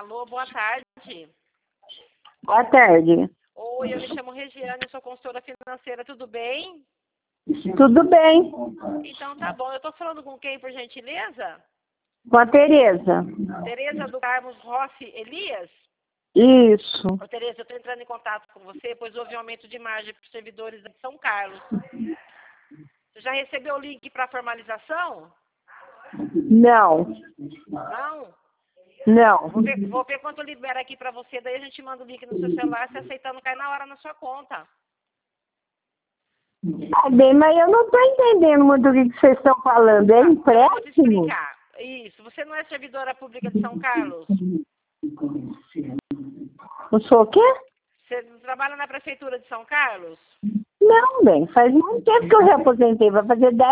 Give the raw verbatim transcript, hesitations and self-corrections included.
Alô, boa tarde. Boa tarde. Oi, eu me chamo Regiane, sou consultora financeira, tudo bem? Tudo bem? Então tá bom, eu tô falando com quem, por gentileza? Com a Tereza. Tereza do Carlos Rossi Elias? Isso. Ô, Tereza, eu tô entrando em contato com você, pois houve um aumento de margem para os servidores de São Carlos. Você já recebeu o link para formalização? Não. Não? Não. Vou ver, vou ver quanto libera aqui para você, daí a gente manda o link no seu celular, se aceitando, cai na hora na sua conta. Tá bem, mas eu não tô entendendo muito o que que vocês estão falando. É Tá, eu vou te empréstimo? explicar. Isso, você não é servidora pública de São Carlos? Eu sou o quê? Você trabalha na prefeitura de São Carlos? Não, bem. Faz muito tempo que eu já aposentei. Vai fazer dez